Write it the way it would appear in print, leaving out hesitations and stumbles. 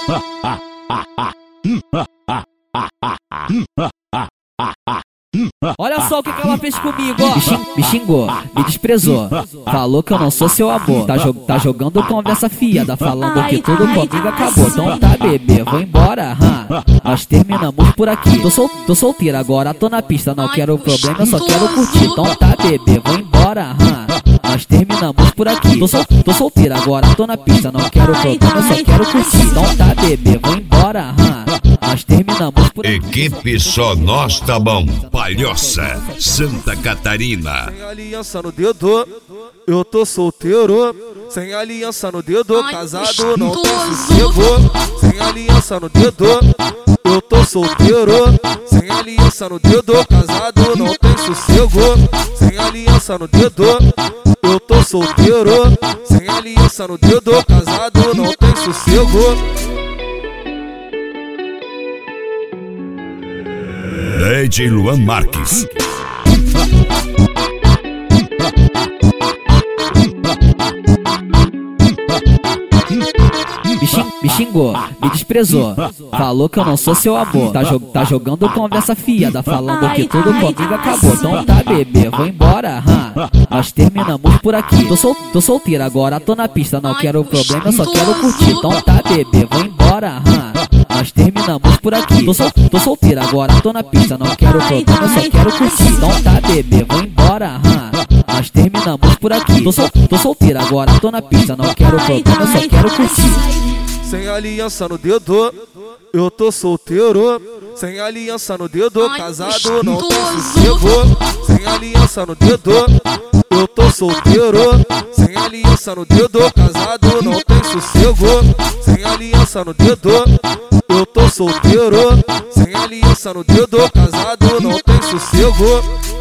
Olha só o que ela fez comigo, ó. Me xingou, me desprezou, falou que eu não sou seu amor. Tá jogando conversa fiada, falando que tudo comigo acabou. Então tá, bebê, vou embora, nós terminamos por aqui. Tô solteira agora, tô na pista, não quero problema, eu só quero curtir. Então tá, bebê, vou embora, nós terminamos por aqui. Tô solteira agora, tô na pista, não quero problema, eu só quero curtir. Então tá, bebê, vou embora, nós terminamos por aqui. Equipe Só Nós Tá Bom, Palhoça, Santa Catarina. Sem aliança no dedo, eu tô solteiro. Sem aliança no dedo, casado não tem sossego. Sem aliança no dedo, eu tô solteiro. Sem aliança no dedo, casado não tem sossego. Sem aliança no dedo, eu tô solteiro. Sem aliança no dedo, casado não tem sossego. DJ Luan Marques. Me xingou, me desprezou, falou que eu não sou seu amor. Tá jogando conversa fiada, falando que tudo comigo acabou. Então tá, bebê, vou embora, nós terminamos por aqui. Tô solteira agora, tô na pista, não quero problema, eu só quero curtir. Então tá, bebê, vou embora, nós terminamos por aqui. Tô solteira agora, tô na pista, não quero problema, eu só quero curtir. Então tá, bebê, vou embora, nós terminamos por aqui. Tô solteira agora, tô na pista, não quero problema, eu só quero curtir. Sem aliança no dedo, eu tô solteiro. Sem aliança no dedo, casado não tem sossego. Sem aliança no dedo, eu tô solteiro. Sem aliança no dedo, casado não tem sossego. Sem aliança no dedo, eu tô solteiro. Sem aliança no dedo, casado não tem sossego.